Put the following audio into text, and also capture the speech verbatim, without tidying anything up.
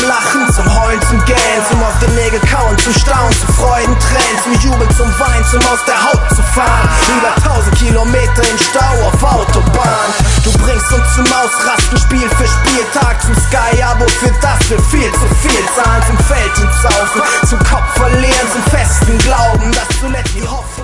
Lachen, zum Heulen, zum Gähnen, zum auf den Nägel kauen, zum Staunen, zum Freudentränen, zum Jubeln, zum Weinen, zum aus der Haut zu fahren. Über tausend Kilometer im Stau auf Autobahn. Du bringst uns zum Ausrasten, Spiel für Spieltag, zum Sky-Abo, für das wir viel zu viel zahlen, zum Feld ins Saufen, zum Kopf verlieren, zum festen Glauben, dass zuletzt die Hoffnung